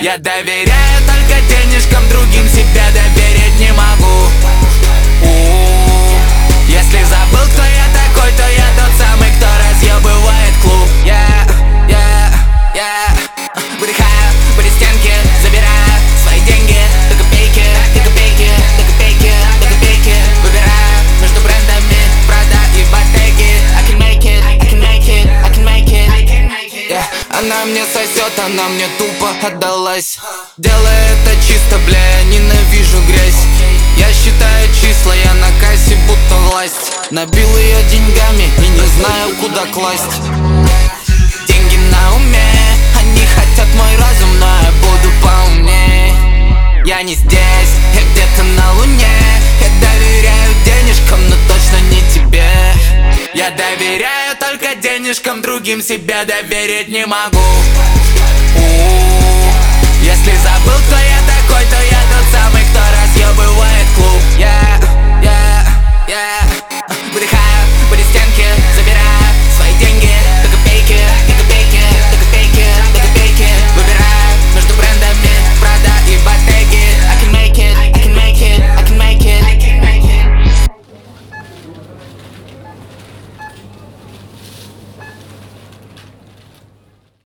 Я доверяю только денежкам, другим себя доверить не могу. Если забыл, кто я такой, то я тот самый, кто разъебывает клуб. Выдыхаю, были стенки, забираю свои деньги. До копейки, до копейки, до копейки, до копейки. Выбираю между брендами Prada и Bottega. I can make it, I can make it, I can make it, I can make it. Она мне сосет, она мне тупо отдалась. Делаю это чисто, бля, я ненавижу грязь. Я считаю числа, я на кассе будто власть. Набил ее деньгами и не знаю, куда класть. Деньги на уме, они хотят мой разум, но я буду поумнее. Я не здесь, я где-то на луне. Я доверяю денежкам, но точно не тебе. Я доверяю только денежкам, другим себя доверить не могу.